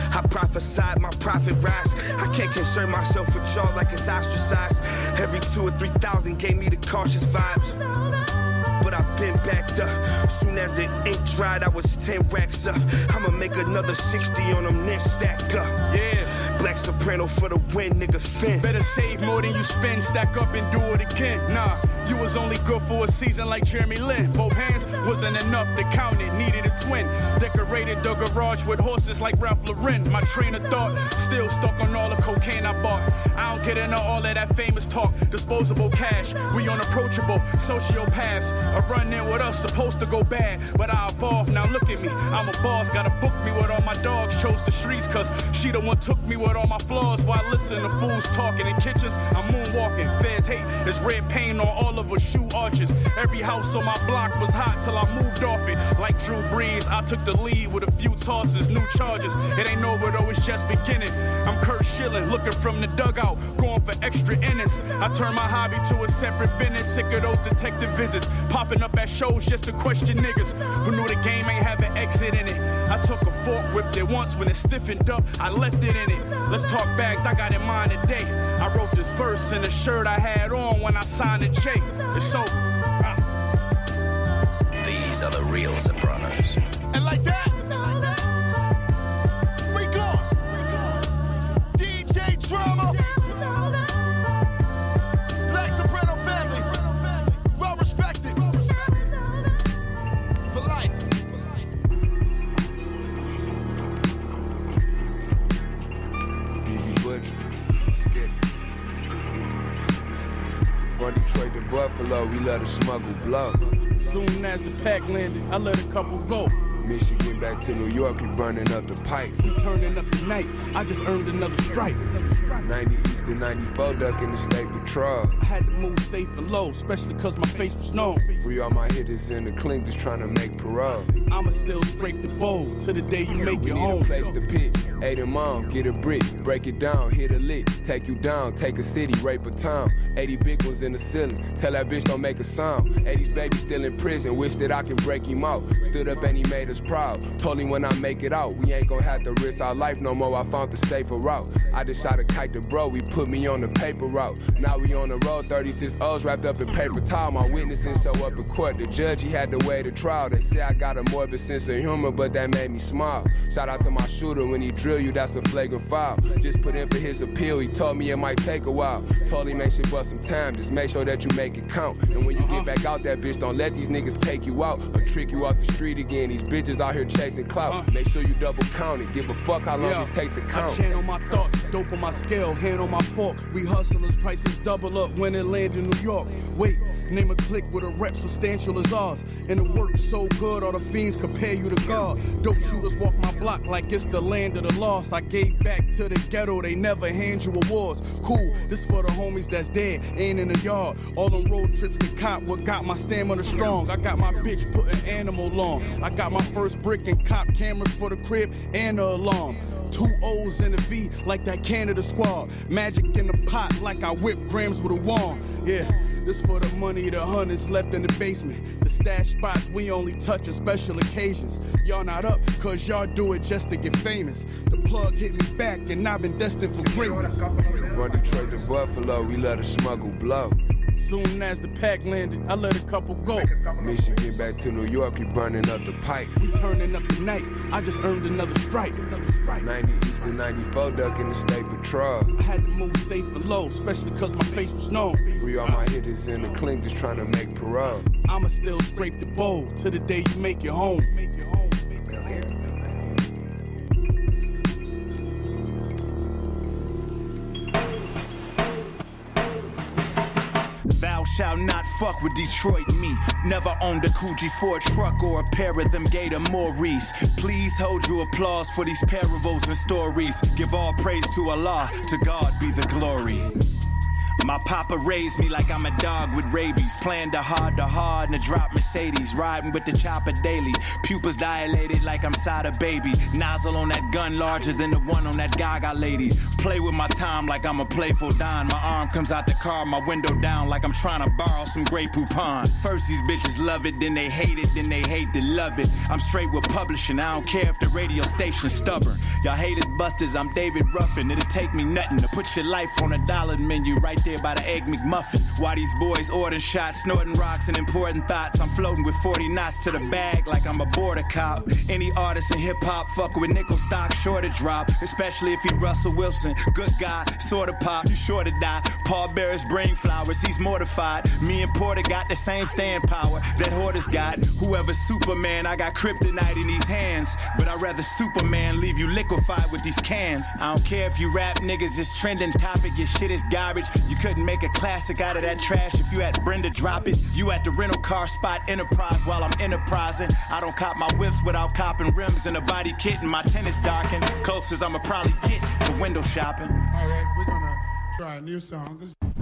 I prophesied my profit rise. I can't concern myself with y'all like it's ostracized. Every 2,000 or 3,000 gave me the cautious vibes. But I've been backed up. Soon as the ink dried, I was 10 racks up. I'ma make another 60 on them, then stack up. Yeah. Black soprano for the win, nigga fin. Better save more than you spend, stack up and do it again. Nah, you was only good for a season like Jeremy Lin. Both hands wasn't enough to count it, needed a twin. Decorated the garage with horses like Ralph Lauren. My train of thought still stuck on all the cocaine I bought. I don't get into all of that famous talk. Disposable cash, we unapproachable sociopaths. A run in with us supposed to go bad, but I evolved, now look at me. I'm a boss, gotta book me with all my dogs. Chose the streets cause she the one took me with all my flaws. While I listen to fools talking in kitchens, I'm moonwalking. Feds hate, it's red paint on all of her shoe arches. Every house on my block was hot till I moved off it. Like Drew Brees, I took the lead with a few tosses, new charges. It ain't over though, it's just beginning. I'm Kurt Schilling, looking from the dugout, going for extra innings. I turned my hobby to a separate business, sick of those detective visits. Popping up at shows just to question niggas who knew the game ain't have an exit in it. I took a fork, whipped it once, when it stiffened up, I left it in it. Let's talk bags, I got in mind today. I wrote this verse in the shirt I had on when I signed a J. It's over. These are the real Sopranos. And like that, we gone. DJ Drama. Black Soprano family. Well respected. For life. BB Butcher. Skip. From Detroit to Buffalo, we let a smuggle blow. Soon as the pack landed, I let a couple go. Michigan back to New York, we burning up the pipe. We turning up the night, I just earned another strike. 90 East and 94 duck in the state patrol. I had to move safe and low, especially cause my face was known. Free all my hitters in the clink just trying to make parole. I'ma still scrape the bowl till the day you make it home. We need a place to pitch, 8 them on, get a brick, break it down, hit a lick, take you down, take a city, rape a town. 80 big ones in the ceiling, tell that bitch don't make a sound. 80's baby still in prison, wish that I can break him out. Stood up and he made us proud, told him when I make it out, we ain't gon' have to risk our life no more, I found the safer route. I just shot a kite to bro, we put me on the paper route. Now we on the road, 36 O's wrapped up in paper towel. My witnesses show up in court, the judge, he had to wait a trial. They say I got a morbid sense of humor, but that made me smile. Shout out to my shooter, when he drill you, that's a flagrant foul. Just put in for his appeal, he told me it might take a while. Told him make sure bust some time, just make sure that you make it count. And when you get back out that bitch, don't let these niggas take you out or trick you off the street again. These bitches out here chasing clout. Make sure you double count it, give a fuck how long it take to count. I channel my thoughts, dope on my scale, hand on my fork. We hustlers, prices double up when it land in New York. Wait, name a clique with a rep substantial as ours. And the work so good, all the fiends compare you to God. Dope shooters walk my block like it's the land of the lost. I gave back to the ghetto, they never hand you awards. Cool, this for the homies that's dead, ain't in the yard. All them road trips to cop, what got my stamina strong. I got my bitch put an animal on. I got my first brick and cop cameras for the crib and the alarm. 2 O's and a V like that Canada squad. Magic in the pot like I whip grams with a wand. Yeah, this for the money, the hundreds left in the basement. The stash spots we only touch on special occasions. Y'all not up cause y'all do it just to get famous. The plug hit me back and I've been destined for greatness. From Detroit to Buffalo, we let a smuggle blow. Soon as the pack landed, I let a couple go. Michigan back to New York, we burning up the pipe. We turning up the night, I just earned another strike. 90 East and 94 duck in the state patrol. I had to move safe and low, especially cause my face was known. Free all my hitters in the clink just trying to make parole. I'ma still scrape the bowl till the day you make it home. Thou shalt not fuck with Detroit me. Never owned a Coogee Ford truck or a pair of them Gator Maurice. Please hold your applause for these parables and stories. Give all praise to Allah, to God be the glory. My papa raised me like I'm a dog with rabies. Playing the hard in a drop Mercedes. Riding with the chopper daily. Pupils dilated like I'm Sada baby. Nozzle on that gun larger than the one on that Gaga lady. Play with my time like I'm a playful Don. My arm comes out the car, my window down like I'm trying to borrow some Grey Poupon. First these bitches love it, then they hate it, then they hate to love it. I'm straight with publishing, I don't care if the radio station's stubborn. Y'all haters busters, I'm David Ruffin. It'll take me nothing to put your life on $1 menu right there by the Egg McMuffin. Why these boys ordering shots, snorting rocks and important thoughts. I'm floating with 40 knots to the bag like I'm a border cop. Any artist in hip-hop fuck with nickel stock, sure to drop. Especially if he Russell Wilson, good guy, sorta pop, you sure to die. Paul Bearer's brain flowers, he's mortified. Me and Porter got the same stand power that Hoarders got. Whoever's Superman, I got kryptonite in these hands. But I'd rather Superman leave you liquefied with these cans. I don't care if you rap niggas, it's trending topic, your shit is garbage. You couldn't make a classic out of that trash if you had Brenda drop it. You at the rental car spot Enterprise while I'm enterprising. I don't cop my whips without copping rims and a body kit and my tennis darkened. Closest I'ma probably get to window shopping. Alright, we're gonna try a new song.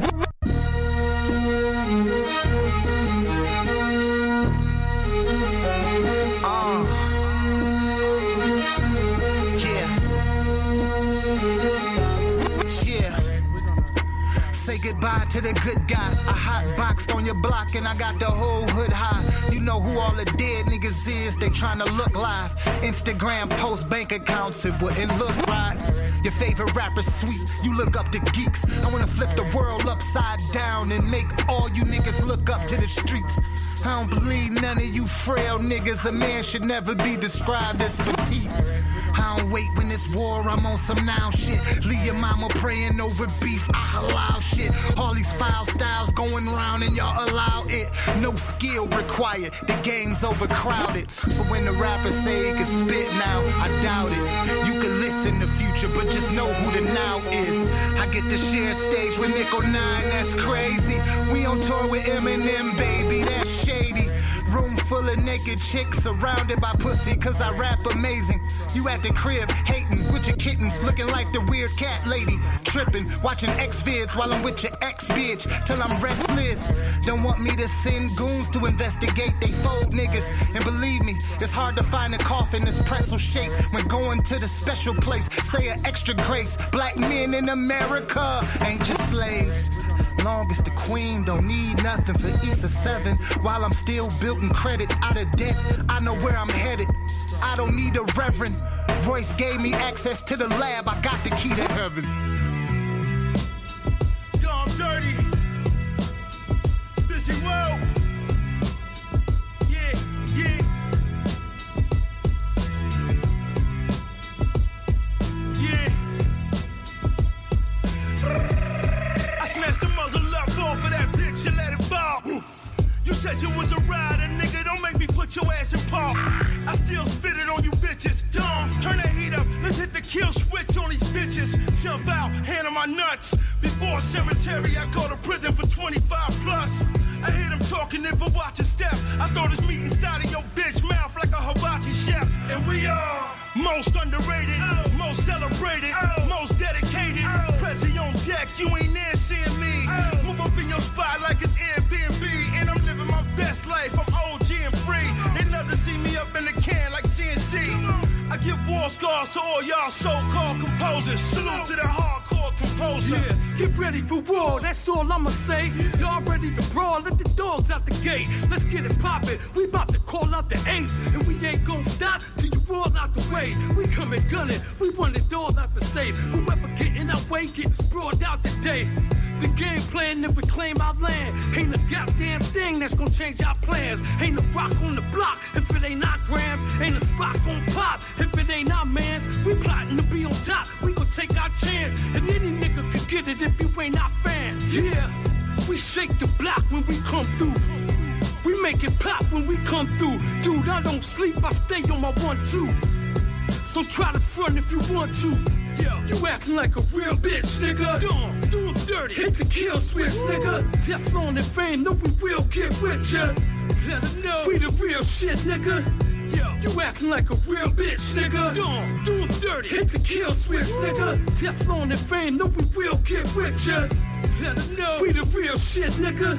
Say goodbye to the good guy. I hot boxed on your block and I got the whole hood high. You know who all the dead niggas is, they tryna look live. Instagram post bank accounts, it wouldn't look right. Your favorite rapper's sweet, you look up to geeks. I wanna flip the world upside down and make all you niggas look up to the streets. I don't believe none of you frail niggas. A man should never be described as petite. I don't wait when it's war, I'm on some now shit. Leave your mama praying over beef, I halal shit. All these foul styles going round and y'all allow it. No skill required, the game's overcrowded. So when the rappers say he can spit now, I doubt it. You can listen to Future, but just know who the now is. I get to share stage with Nickel 9, that's crazy. We on tour with Eminem, baby, that's shady. Room full of naked chicks surrounded by pussy, cause I rap amazing. You at the crib hating with your kittens, looking like the weird cat lady. Tripping, watching X-vids while I'm with your ex-bitch till I'm restless. Don't want me to send goons to investigate, they fold niggas. And believe me, it's hard to find a coffin that's pretzel shaped when going to the special place. Say an extra grace, black men in America ain't just slaves. Long as the queen don't need nothing for Easter 7, while I'm still building credit out of debt, I know where I'm headed. I don't need a reverend. Royce gave me access to the lab, I got the key to heaven. Yo, I'm dirty. Busy world. Yeah, yeah. Yeah. I smashed the muzzle up off of that bitch and let it fall. You said you was a rider, nigga, don't make me put your ass in park. I still spit it on you bitches. Dumb, turn that heat up, let's hit the kill switch on these bitches. Jump out, hand on my nuts. Before cemetery, I go to prison for 25 plus. I hear them talking, but watch your step. I throw this meat inside of your bitch mouth like a hibachi chef. And we are most underrated, most celebrated, most dedicated. Prezi on deck, you ain't there seeing me. Move up in your spot like it's Airbnb. And I'm living my best life, I'm OG and free. They love to see me up in the can like CNC. I give war scars to all y'all so-called composers. Salute to the hardcore composer. Yeah, get ready for war, that's all I'ma say. Y'all ready to brawl, let the dogs out the gate. Let's get it poppin', we about to call out the 8. And we ain't gon' stop till you roll out the way. We coming gunning, we want it all out the safe. Whoever get in our way, getting sprawled out today. The game plan if we claim our land. Ain't a goddamn thing that's gonna change our plans. Ain't a rock on the block if it ain't our grams. Ain't a spot gon' pop if it ain't our mans. We plotting to be on top, we gon' take our chance. And any nigga can get it if you ain't our fan. Yeah, we shake the block when we come through. We make it pop when we come through. Dude, I don't sleep, I stay on my 1-2. So try to front if you want to. Yeah, you acting like a real bitch, nigga. Dumb, do 'em dirty, hit the kill switch, nigga. Teflon and fame, know we will get with ya. Let 'em know we the real shit, nigga. Yeah, you acting like a real bitch, nigga. Dumb, do 'em dirty, hit the kill switch, nigga. Teflon and fame, know we will get with ya. Let her know we the real shit, nigga.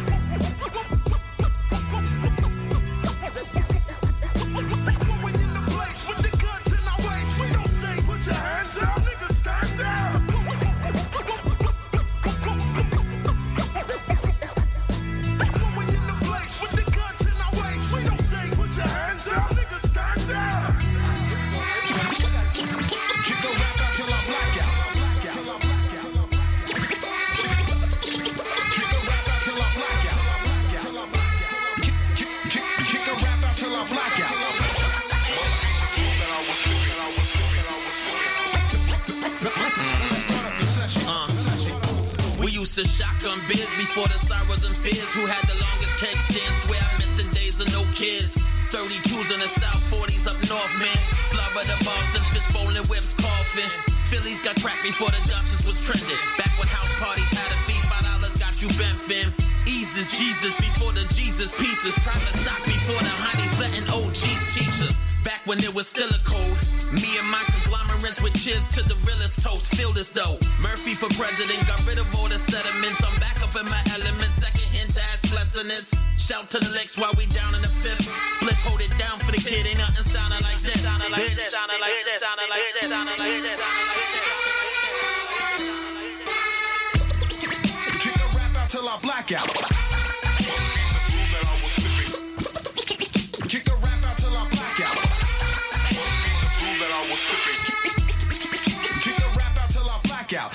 To shotgun beers before the sorrows and fears. Who had the longest keg stand? Swear I missed the days of no kids. 32s in the South, 40s up north, man. Blubber the Boston, fish bowling whips, coughing. Phillies got cracked before the Duchess was trending. Back when house parties had a fee, $5 got you bent, fam. Eases Jesus before the Jesus pieces. Private stock before the honeys letting OGs teach us. Back when it was still a code. Me and my conglomerates with cheers to the realest toast. Feel this though. Murphy for president, got rid of all the sediments. I'm back up in my element. Second hint to ask blessedness. Shout to the licks while we down in the fifth. Split, hold it down for the kid. Ain't nothing sounding like this. Sounding like this. Sounding like this. Sounding like this. Sounding like this. Kick a rap out till I black out. Kick a rap out till I black out. Kick a rap out till I black out.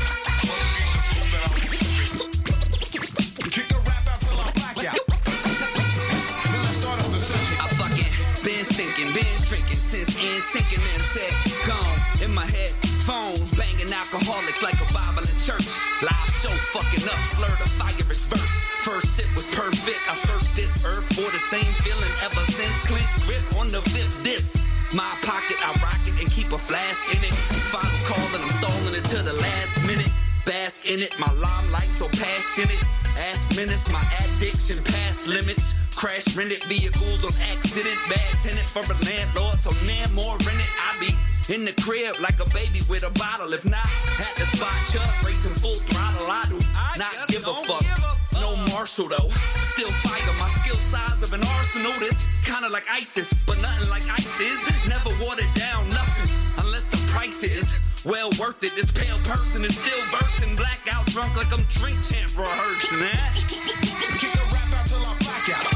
Kick a rap out till I black out. Then let's start up the session. I fucking been thinking, been drinking since in sinking them said gone in my head. Phones banging alcoholics like a Bible in church. Live show fucking up, slur the fire's verse. First sip was perfect. I searched this earth for the same feeling ever since. Clenched grip on the fifth disc. My pocket, I rock it and keep a flask in it. Final call and I'm stalling it to the last minute. Bask in it, my limelight so passionate. Ask minutes, my addiction past limits. Crash rented vehicles on accident. Bad tenant for a landlord, so nan more rent it. I be in the crib like a baby with a bottle. If not, at the spot, Chuck racing full throttle. I do not give a fuck. No Marshall though, still fire. My skill size of an arsenal. This kinda like ISIS, but nothing like ISIS. Never watered down nothing unless the price is well worth it. This pale person is still versing. Blackout drunk like I'm drink champ rehearsing. Kick a rap out till I black out.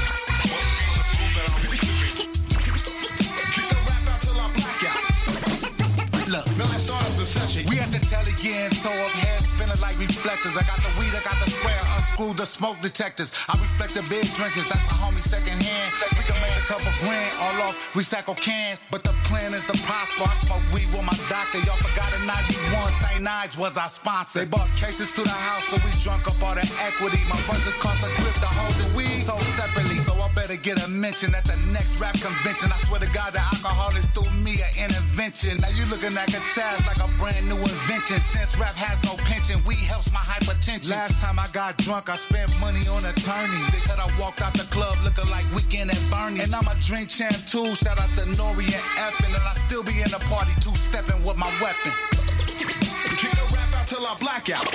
Kick a rap out till I black out. Look, now let's start up the session. We at the telly getting tore up, head spinning like reflectors. I got the weed, I got the square, unscrewed the smoke detectors. I reflect the big drinkers, that's a homie second hand. We can make a couple grand all off recycle cans, but the plan is to prosper. I smoke weed with my doctor. Y'all forgot in 91, St. Nides was our sponsor. They bought cases to the house, so we drunk up all the equity. My verses cost a grip, the hoes and weed sold separately. So I better get a mention at the next rap convention. I swear to God, the alcohol is through me an intervention. Now you looking at Kataz like a brand new invention. Since rap has no pension, weed helps my hypertension. Last time I got drunk, I spent money on attorneys. They said I walked out the club looking like Weekend at Bernie's. And I'm a drink champ too. Shout out to Nori and Effin'. And I still be in the party two-stepping with my weapon. Kick a rap out till I black out.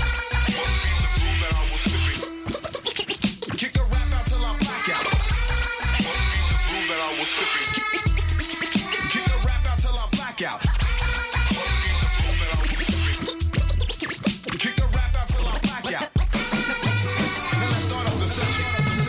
Kick a rap out till I black out. Kick a rap out till I black out. Kick a rap out till I black out. Now let's start up the session.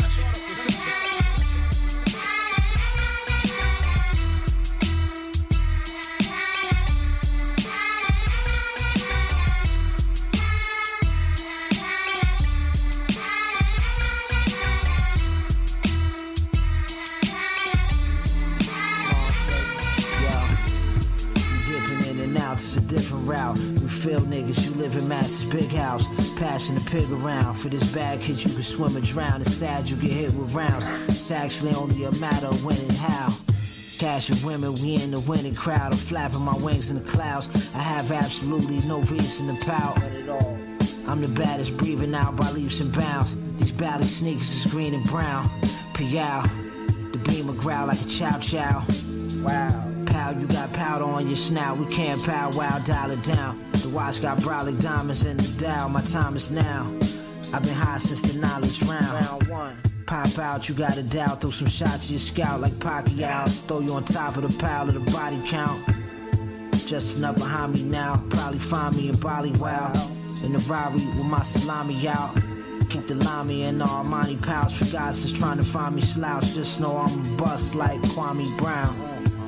It's a different route. You feel niggas, you live in Master's big house. Passing the pig around. For this bad kid, you can swim or drown. It's sad you get hit with rounds. It's actually only a matter of when and how. Cash and women, we in the winning crowd. I'm flapping my wings in the clouds. I have absolutely no reason to pout at all. I'm the baddest, breathing out by leaps and bounds. These bally sneakers is green and brown. Piao, the beamer growl like a chow chow. Wow. Pal, you got powder on your snout. We can't powwow, dial it down. The watch got brolic diamonds in the dial. My time is now. I've been high since the knowledge round. Round one. Pop out, you got a doubt. Throw some shots to your scout like Pacquiao. Throw you on top of the pile of the body count. Just enough behind me now. Probably find me in Bali Wow. In the Rari with my salami out. Keep the Lamy in the Armani pouch. For guys just trying to find me slouch. Just know I'm a bust like Kwame Brown.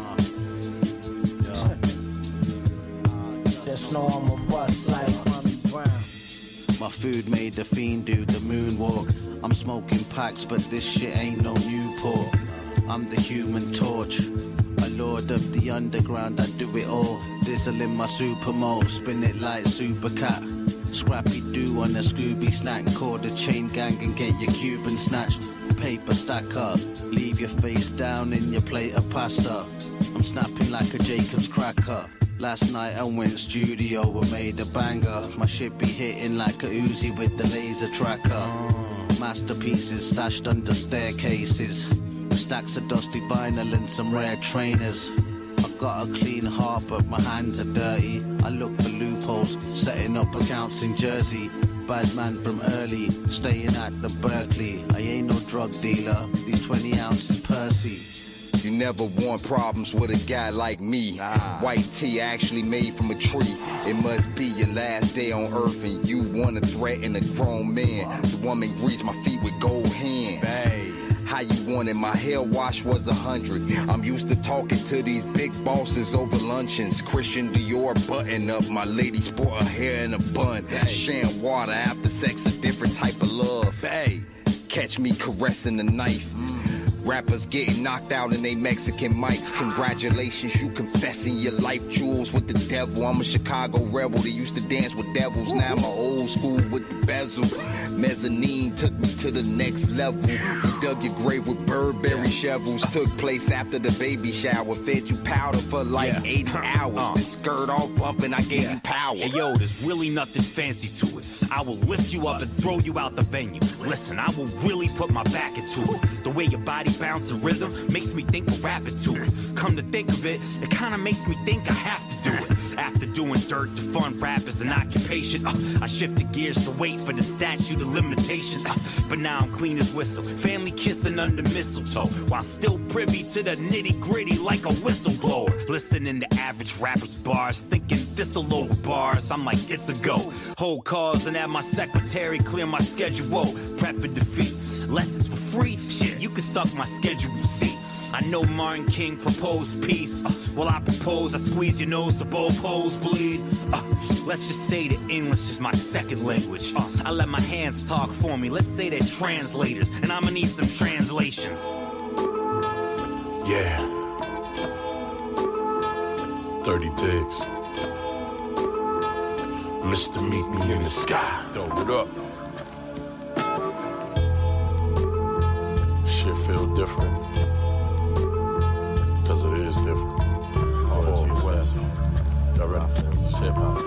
Just know I'm a bust like Kwame Brown. My food made the fiend do the moonwalk. I'm smoking packs, but this shit ain't no Newport. I'm the human torch. I lord of the underground, I do it all. Dizzle in my supermo, spin it like Supercat. Scrappy Doo on a Scooby snack. Call the chain gang and get your Cuban snatched. Paper stack up, leave your face down in your plate of pasta. I'm snapping like a Jacob's cracker. Last night I went studio and made a banger. My shit be hitting like a Uzi with the laser tracker. Masterpieces stashed under staircases. Stacks of dusty vinyl and some rare trainers. I got a clean heart but my hands are dirty. I look for loopholes, setting up accounts in Jersey. Bad man from early, staying at the Berkeley. I ain't no drug dealer, these 20 ounces Percy. You never want problems with a guy like me. White tea actually made from a tree. It must be your last day on earth and you wanna threaten a grown man. The woman greased my feet with gold hands. Babe. How you want it? My hair wash was 100. I'm used to talking to these big bosses over luncheons. Christian Dior button up. My lady sport her hair in a bun. Sharing water after sex, a different type of love. Hey, catch me caressing the knife. Rappers getting knocked out in they Mexican mics. Congratulations, you confessing your life jewels with the devil. I'm a Chicago rebel that used to dance with devils. Now I'm old school with the bezel. Mezzanine took me to the next level. We dug your grave with Burberry shovels. Took place after the baby shower. Fed you powder for like 80 hours. This skirt all bumping, I gave you power. Hey yo, there's really nothing fancy to it. I will lift you up and throw you out the venue. Listen, I will really put my back into it. The way your body bounce and rhythm makes me think we're rapping to it. Come to think of it, it kinda makes me think I have to do it. After doing dirt to fun rap as an occupation, I shifted gears to wait for the statute of limitations. But now I'm clean as whistle, family kissing under mistletoe, while still privy to the nitty gritty like a whistleblower. Listening to average rappers' bars, thinking this'll load bars. I'm like, it's a go. Hold calls and have my secretary clear my schedule. Prep and defeat. Lessons for free? Shit, you can suck my schedule, see. I know Martin King proposed peace. Well, I propose I squeeze your nose to both holes bleed. Let's just say that English is my second language. I let my hands talk for me. Let's say they're translators, and I'ma need some translations. Yeah. 30 digs. Mr. Meet Me in the Sky. Throw it up. Shit feel different. Cause it is different. Oh, it's West. Y'all ready for this hip hop?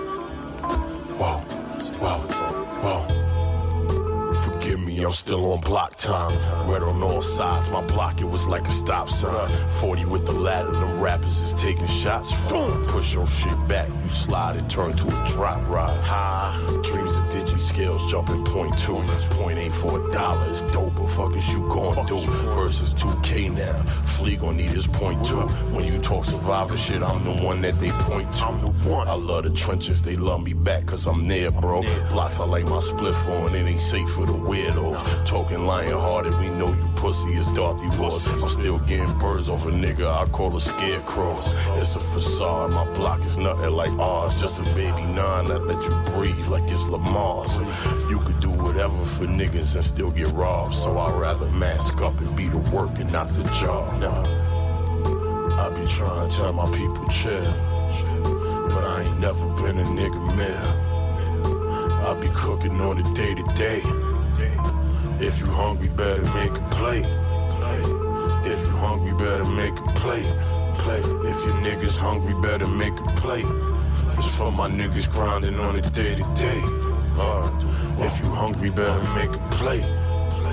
Whoa. Forgive me, I'm still on block time. Red on all sides, my block, it was like a stop sign. 40 with the ladder, them rappers is taking shots. Boom, push your shit back, you slide and turn to a drop ride. High, dreams of digi scales jumping .2. .8 for $1, it's dope, but fuck is you gon' do? Versus 2K now, Flea gon' need his .2. When you talk survivor shit, I'm the one that they point to. I'm the one. I love the trenches, they love me back cause I'm there, bro. Blocks I like my split for and it ain't safe for the weirdos. Talking lion-hearted, we know you pussy is Dorothy was. I'm still getting birds off a nigga, I call a scarecrow. It's a facade, my block is nothing like ours. Just a baby nine that let you breathe like it's Lamar's. You could do whatever for niggas and still get robbed. So I'd rather mask up and be the work and not the job. I be trying to tell my people chill, but I ain't never been a nigga mill. I be cooking on the day-to-day. If you hungry, better make a plate. If you hungry, better make a plate. If your niggas hungry, better make a plate. It's for my niggas grinding on a day-to-day. If you hungry, better make a plate.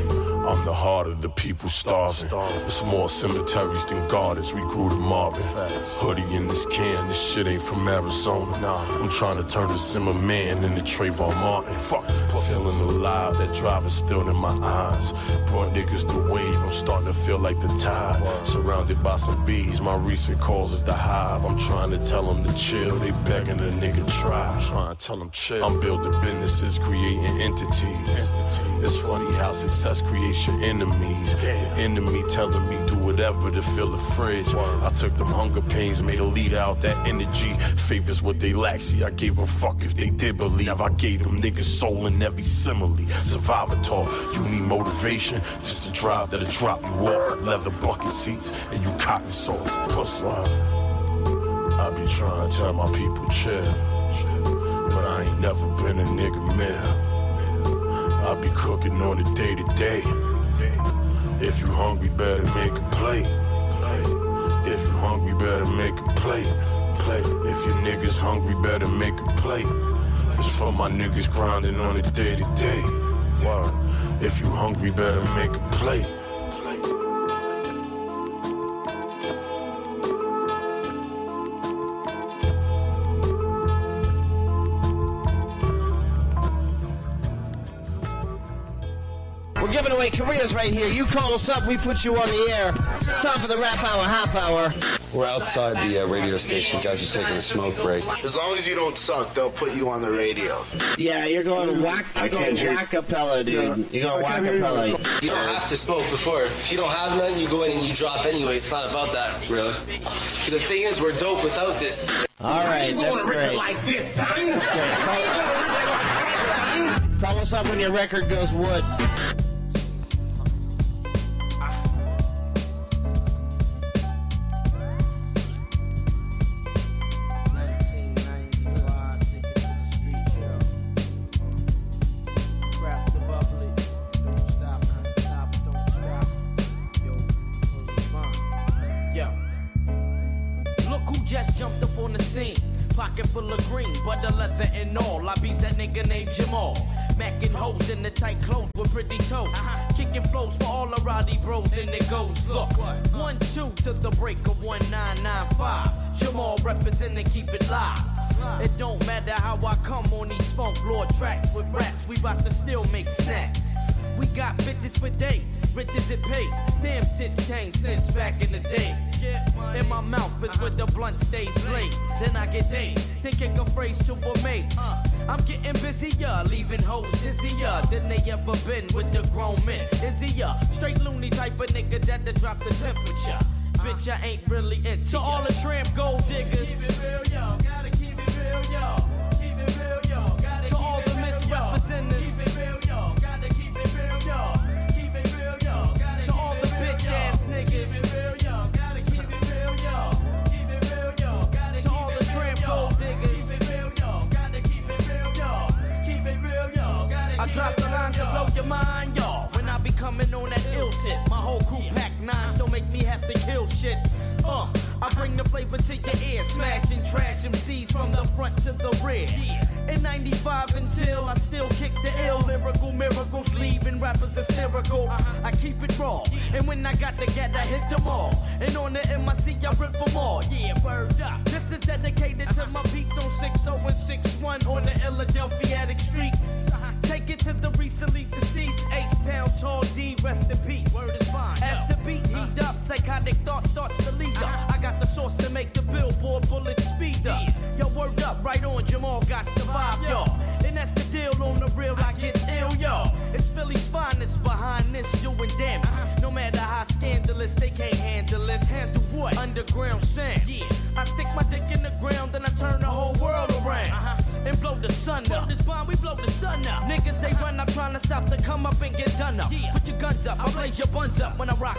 I'm the heart of the people starving. It's more cemeteries than gardens. We grew the marble. Hoodie in this can, this shit ain't from Arizona. I'm trying to turn the Zimmerman into Trayvon Martin. Fuck, feeling alive, that drive is still in my eyes. Brought niggas the wave, I'm starting to feel like the tide. Surrounded by some bees, my recent calls is the hive. I'm trying to tell them to chill, they begging a nigga try. I'm trying to tell them chill. I'm building businesses, creating entities. It's funny how success creates your enemies. The enemy telling me do whatever to fill the fridge. I took them hunger pains, made a lead out that energy. Favors what they lack, see I gave a fuck if they did believe. I gave them niggas soul in every simile. Survivor talk, you need motivation. Just to drive that'll drop you off like leather bucket seats. And you cotton soul, pussy. I be trying to tell my people chill, but I ain't never been a nigga man. I be cooking on the day to day. If you hungry, better make a plate. If you hungry, better make a plate. If your niggas hungry, better make a plate. It's for my niggas grinding on the day to day. If you hungry, better make a plate. We're giving away careers right here. You call us up, we put you on the air. It's time for the Rap Hour half hour. We're outside the radio station. Guys are taking a smoke break. As long as you don't suck, they'll put you on the radio. Yeah, you're going whack-a-pella, dude. You're going whack-a-pella. You don't have to smoke before. If you don't have none, you go in and you drop anyway. It's not about that. Really? The thing is, we're dope without this. All right, that's great. Like this, That's great. Call us up when your record goes wood. Pocket full of green, butter leather and all. I beats that nigga named Jamal. Macking hoes in the tight clothes with pretty toes. Kicking flows for all the rowdy bros, and it goes, look. 1-2 to the break of 1995. Jamal representing, keep it live. It don't matter how I come on these funk lord tracks with raps. We bout to still make snacks. We got bitches for days, rich as it pays. Damn shit's changed since back in the day. In my mouth is where the blunt stays blazed. Then I get dazed, thinking a phrase to a mate. I'm getting busier, leaving hoes dizzier than they ever been with the grown men. Izzier, straight loony type of nigga that'll drop the temperature. Bitch, I ain't really into to all the tramp gold diggers. Keep it real, yo. Gotta keep it real, yo. Keep it real, yo. Gotta to all the misrepresentatives. Keep it real, yo. Gotta keep it real, yo. Keep it real, yo. Gotta to all the bitch ass niggas. Keep it real, yo. Gotta keep it real, yo. Keep it real, yo. Gotta to all the tramp gold diggers. Keep it real, yo. Gotta keep it real, yo. Keep it real, yo. I drop the lines to blow your mind, y'all. When I be coming on that ill tip, my whole crew pack nines don't make me have to kill shit. I bring the flavor to your ear, smashing trash MCs from the front to the rear. In 95 until I still kick the ill lyrical miracles, leaving rappers hysterical. I keep it raw, and when I got to get, I hit them all. And on the MIC, I rip them all. Yeah, word up. This is dedicated to my beats on 60 and 61 on the Philadelphia streets. Take it to the recently deceased H-Town, Tall D, rest in peace. Word is fine. As the beat heat up, psychotic thought starts to lead up. I got the sauce to make the billboard bullet speed up. Yo, word up, right on, Jamal got the vibe, y'all. And that's the deal on the real, I get ill, y'all. It's Philly's finest behind this, doing damage. No matter how scandalous, they can't handle it. Handle what? Underground sound. I stick my dick in the ground, then I turn the whole world around. And blow the sun up. Blow this bomb, we blow the sun up. Niggas, they run up trying to stop the come up and get done up. Put your guns up, I'll blaze your buns up when I rock.